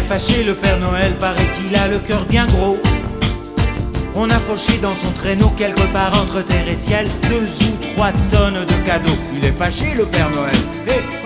fâché le Père Noël, paraît qu'il a le cœur bien gros. On a fauché dans son traîneau quelque part entre terre et ciel 2 ou 3 tonnes de cadeaux. Il est fâché le Père Noël, et